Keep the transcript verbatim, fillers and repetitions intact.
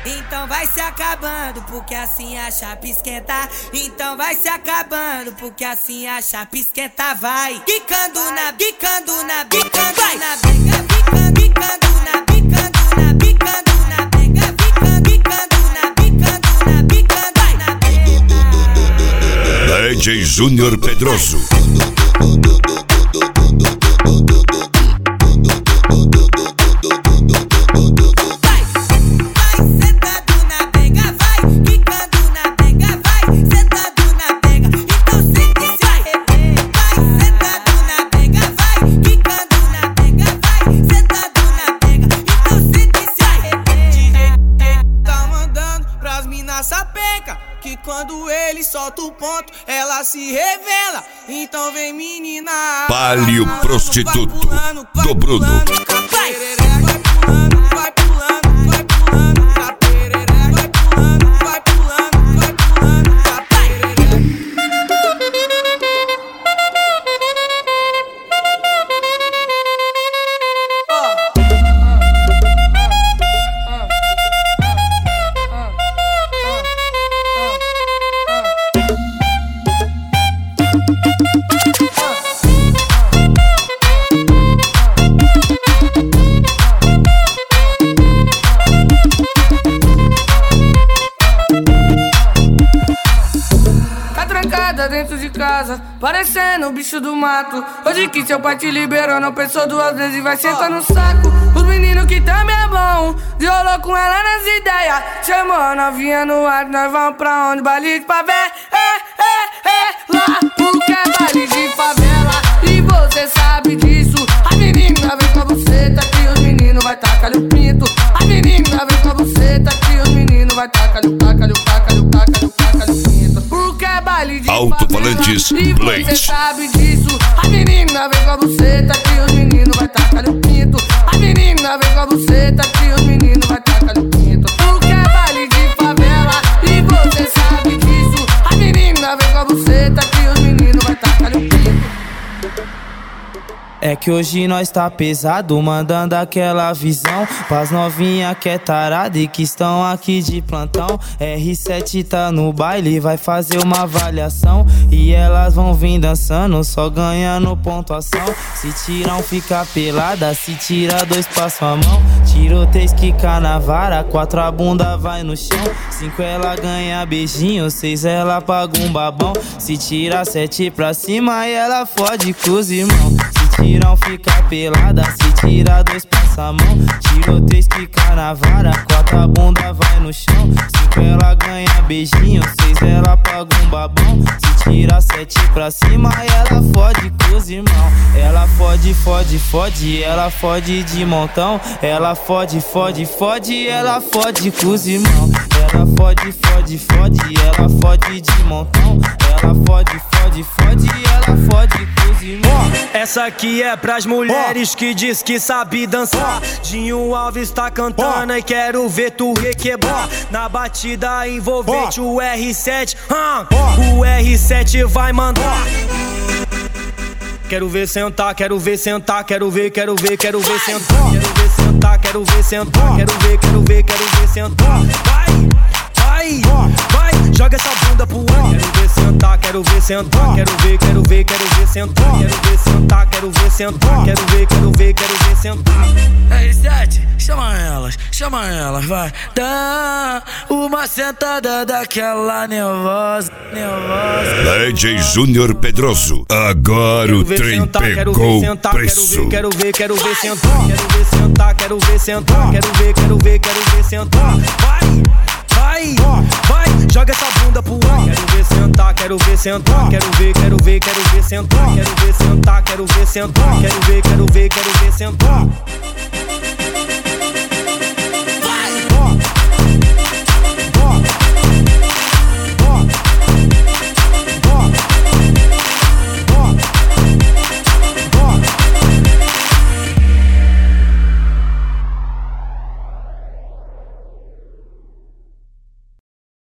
então vai se acabando, porque assim a chapa esquenta. Então vai se acabando, porque assim a chapa esquenta. Vai quicando na, quicando na, quicando na pega, quicando, quicando na, quicando na, quicando na pega, quicando, quicando na, quicando na, quicando na pega. D J Júnior Pedroso. Que quando ele solta o ponto, ela se revela. Então vem menina, Palio vai Prostituto vai pulando, vai do Bruno. pulando, vai pulando, vai pulando, vai pulando, vai pulando, vai pulando, vai pulando, vai pulando. Dentro de casa, parecendo um bicho do mato. Hoje que seu pai te liberou, não pensou duas vezes e vai sentar no saco. Os meninos que também é bom, violou com ela nas ideias. Chamou a novinha no ar, nós vamos pra onde? Baile de favela, é, é, é, lá porque é baile de favela. E você sabe disso. A menina vem com a buceta que os meninos vai tacar-lhe o pinto. A menina vem com a buceta que os meninos vai tacar-lhe o tacar-lhe o tacar-lhe o tacar-lhe o tacar-lhe o pinto. Porque é baile de Alto-falantes favela. E Blade. você sabe disso. A menina vem com a buceta que os meninos vai tacar-lhe o pinto. A menina vem com a buceta que os meninos vai tacar-lhe o pinto. Porque é baile de favela. E você sabe disso. A menina vem com a buceta que os meninos vai tacar-lhe o pinto. É que hoje nós tá pesado, mandando aquela visão pras novinha que é tarada e que estão aqui de plantão. R sete tá no baile, vai fazer uma avaliação e elas vão vir dançando, só ganhando pontuação. Se tiram fica pelada, se tira dois passa a mão. Tiroteio quica na vara, quatro a bunda vai no chão. Cinco ela ganha beijinho, seis ela paga um babão. Se tira sete pra cima e ela fode com os irmãos. Tirão fica pelada, se tira dois passa a mão. Tiroteio quica na vara, quatro a bunda vai no chão. Cinco ela ganha beijinho, seis ela paga um babão. Se tira sete pra cima e ela fode com os irmãos. Ela fode, fode, fode, ela fode de montão. Ela fode, fode, fode, ela fode com os irmãos. Ela fode, fode, fode, ela fode de montão. Ela fode, fode, fode, ela fode com os irmãos. Essa aqui é pras mulheres que diz que sabe dançar. Dinho Alves tá cantando e quero ver tu requebrar. Na batida envolvente o R sete, o R sete vai mandar. Quero ver sentar, quero ver sentar, quero ver, quero ver, quero ver sentar. Quero ver sentar, quero ver sentar, quero ver, quero ver, quero ver sentar. Vai, vai, vai, joga essa bunda pro ar. Quero ver sentar, quero ver sentar, quero ver, quero ver, quero ver sentar. Quero ver sentar, quero ver sentar, quero ver, quero ver, quero ver sentar. R sete, chama elas, chama elas, vai. Dá uma sentada daquela nervosa, nervosa. D J Júnior Pedroso. Agora o trem pegou preço. Quero ver, quero ver sentar, quero ver sentar, quero ver sentar, quero ver, quero ver, quero ver sentar. Vai, vai, vai, joga essa bunda pro ar. Quero ver sentar, quero ver sentar, quero ver, quero ver, quero ver sentar. Quero ver sentar, quero ver sentar, quero ver, quero ver, quero ver sentar.